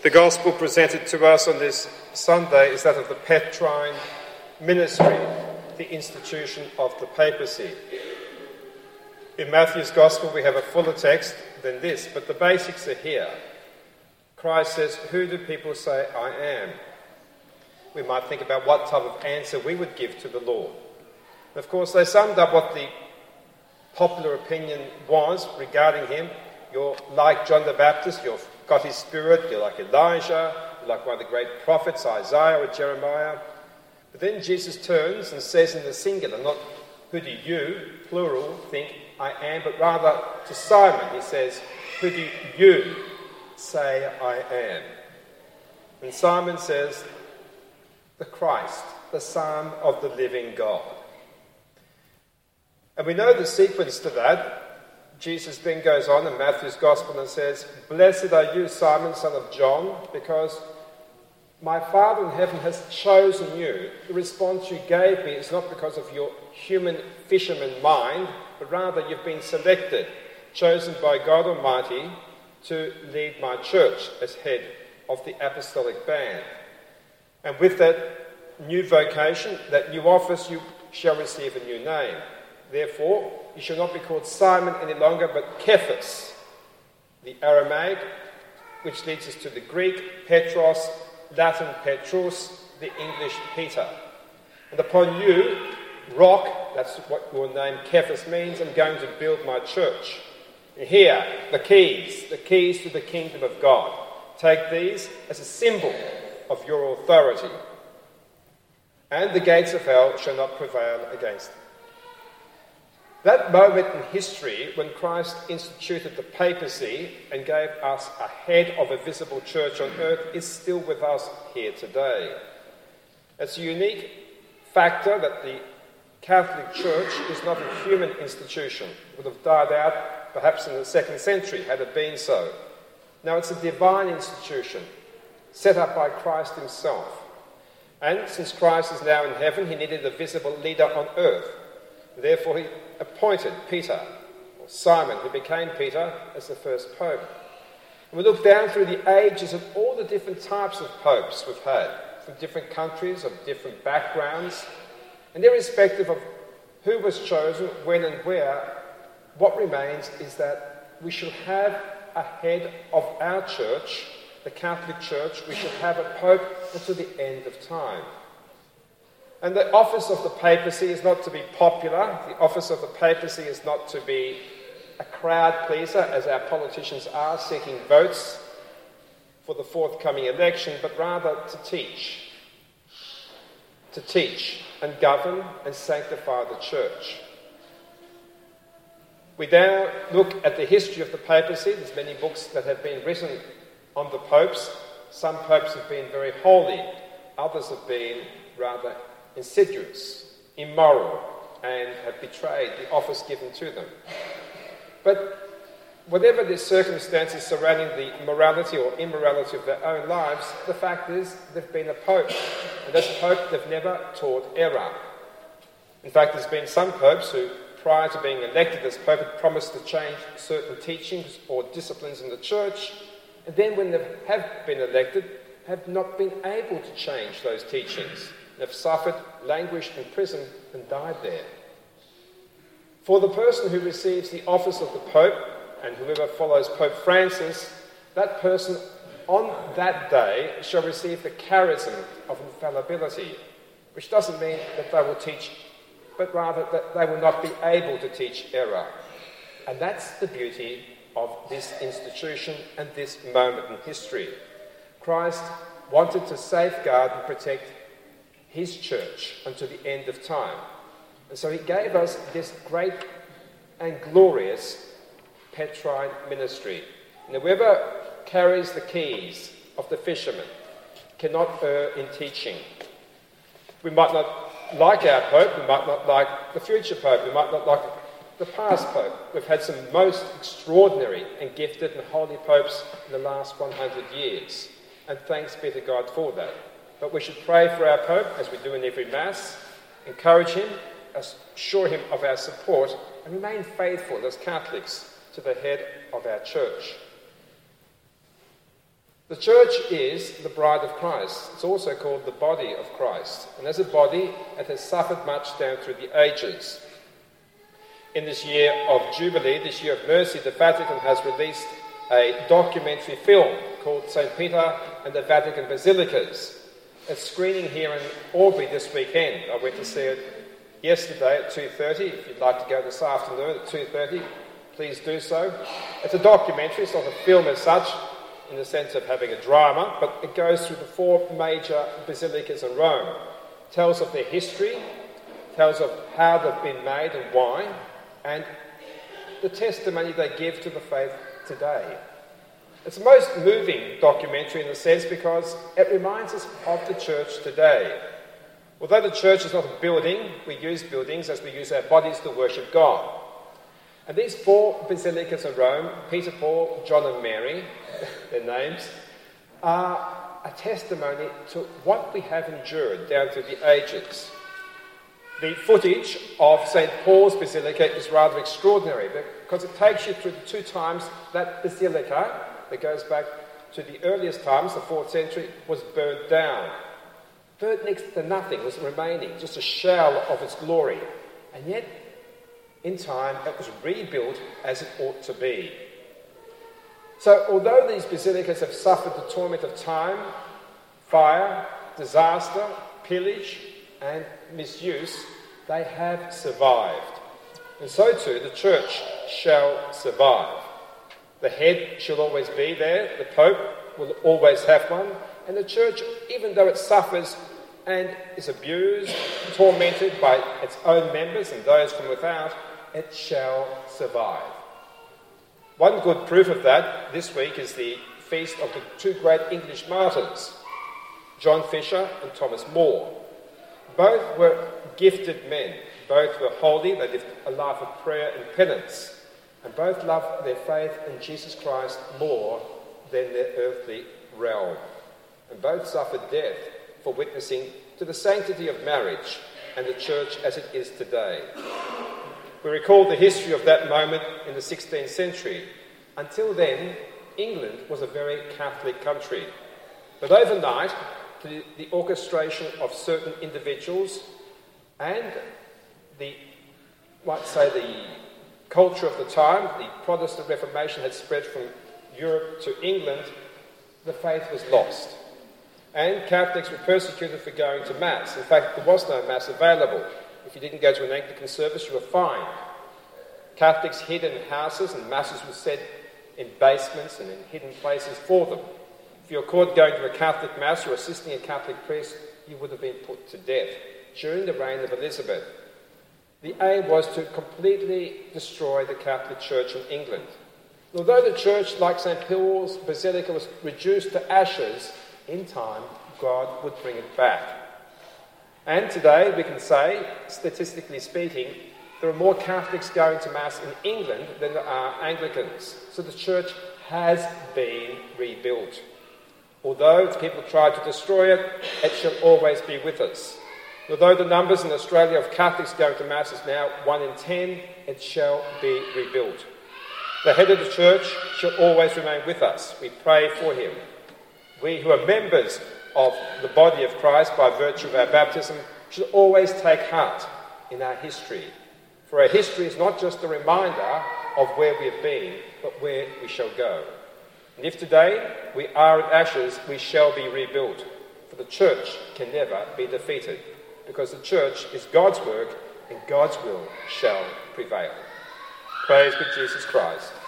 The gospel presented to us on this Sunday is that of the Petrine ministry, the institution of the papacy. In Matthew's gospel we have a fuller text than this, but the basics are here. Christ says, "Who do people say I am?" We might think about what type of answer we would give to the Lord. Of course, they summed up what the popular opinion was regarding him. You're like John the Baptist, you've got his spirit, you're like Elijah, you're like one of the great prophets, Isaiah or Jeremiah. But then Jesus turns and says in the singular, not who do you, plural, think I am, but rather to Simon, he says, who do you say I am? And Simon says, the Christ, the Son of the living God. And we know the sequence to that. Jesus then goes on in Matthew's Gospel and says, "Blessed are you, Simon, son of John, because my Father in heaven has chosen you." The response you gave me is not because of your human fisherman mind, but rather you've been selected, chosen by God Almighty to lead my church as head of the apostolic band. And with that new vocation, that new office, you shall receive a new name. Therefore, you shall not be called Simon any longer, but Cephas, the Aramaic, which leads us to the Greek, Petros, Latin Petrus, the English Peter. And upon you, rock, that's what your name Cephas means, I'm going to build my church. And here, the keys to the kingdom of God. Take these as a symbol of your authority. And the gates of hell shall not prevail against them. That moment in history when Christ instituted the papacy and gave us a head of a visible church on earth is still with us here today. It's a unique factor that the Catholic Church is not a human institution. It would have died out perhaps in the 2nd century had it been so. Now it's a divine institution set up by Christ himself. And since Christ is now in heaven, he needed a visible leader on earth. Therefore, he appointed Peter, or Simon, who became Peter, as the first pope. And we look down through the ages at all the different types of popes we've had, from different countries, of different backgrounds. And irrespective of who was chosen, when and where, what remains is that we should have a head of our church, the Catholic Church. We should have a pope until the end of time. And the office of the papacy is not to be popular. The office of the papacy is not to be a crowd pleaser, as our politicians are, seeking votes for the forthcoming election, but rather to teach. To teach and govern and sanctify the church. We now look at the history of the papacy. There's many books that have been written on the popes. Some popes have been very holy. Others have been rather insidious, immoral, and have betrayed the office given to them. But whatever the circumstances surrounding the morality or immorality of their own lives, the fact is they've been a pope. And as a pope, they've never taught error. In fact, there's been some popes who, prior to being elected as pope, had promised to change certain teachings or disciplines in the church, and then when they have been elected, have not been able to change those teachings. Have suffered, languished in prison, and died there. For the person who receives the office of the Pope, and whoever follows Pope Francis, that person on that day shall receive the charism of infallibility, which doesn't mean that they will teach, but rather that they will not be able to teach error. And that's the beauty of this institution and this moment in history. Christ wanted to safeguard and protect his church until the end of time. And so he gave us this great and glorious Petrine ministry. And whoever carries the keys of the fisherman cannot err in teaching. We might not like our Pope, we might not like the future Pope, we might not like the past Pope. We've had some most extraordinary and gifted and holy popes in the last 100 years. And thanks be to God for that. But we should pray for our Pope, as we do in every Mass, encourage him, assure him of our support, and remain faithful as Catholics to the head of our church. The church is the bride of Christ. It's also called the body of Christ. And as a body, it has suffered much down through the ages. In this year of Jubilee, this year of mercy, the Vatican has released a documentary film called St. Peter and the Vatican Basilicas. It's screening here in Albury this weekend. I went to see it yesterday at 2:30. If you'd like to go this afternoon at 2:30, please do so. It's a documentary. It's not a film as such, in the sense of having a drama, but it goes through the four major basilicas in Rome. It tells of their history, tells of how they've been made and why, and the testimony they give to the faith today. It's the most moving documentary in a sense because it reminds us of the church today. Although the church is not a building, we use buildings as we use our bodies to worship God. And these four basilicas in Rome, Peter, Paul, John and Mary, their names, are a testimony to what we have endured down through the ages. The footage of St. Paul's Basilica is rather extraordinary because it takes you through the two times that basilica, that goes back to the earliest times, the 4th century, was burnt down. Burnt next to nothing was remaining, just a shell of its glory. And yet, in time, it was rebuilt as it ought to be. So, although these basilicas have suffered the torment of time, fire, disaster, pillage, and misuse, they have survived. And so too, the church shall survive. The head shall always be there, the Pope will always have one, and the church, even though it suffers and is abused, tormented by its own members and those from without, it shall survive. One good proof of that this week is the feast of the two great English martyrs, John Fisher and Thomas More. Both were gifted men. Both were holy. They lived a life of prayer and penance. And both loved their faith in Jesus Christ more than their earthly realm. And both suffered death for witnessing to the sanctity of marriage and the church as it is today. We recall the history of that moment in the 16th century. Until then, England was a very Catholic country. But overnight, through the orchestration of certain individuals and the culture of the time, the Protestant Reformation had spread from Europe to England, the faith was lost. And Catholics were persecuted for going to Mass. In fact, there was no Mass available. If you didn't go to an Anglican service, you were fined. Catholics hid in houses and Masses were said in basements and in hidden places for them. If you were caught going to a Catholic Mass or assisting a Catholic priest, you would have been put to death during the reign of Elizabeth. The aim was to completely destroy the Catholic Church in England. Although the church, like St. Paul's Basilica, was reduced to ashes, in time, God would bring it back. And today, we can say, statistically speaking, there are more Catholics going to Mass in England than there are Anglicans. So the church has been rebuilt. Although people try to destroy it, it shall always be with us. Although the numbers in Australia of Catholics going to Mass is now 1 in 10, it shall be rebuilt. The head of the church shall always remain with us. We pray for him. We who are members of the body of Christ by virtue of our baptism should always take heart in our history. For our history is not just a reminder of where we have been, but where we shall go. And if today we are in ashes, we shall be rebuilt. For the church can never be defeated, because the church is God's work and God's will shall prevail. Praise be Jesus Christ.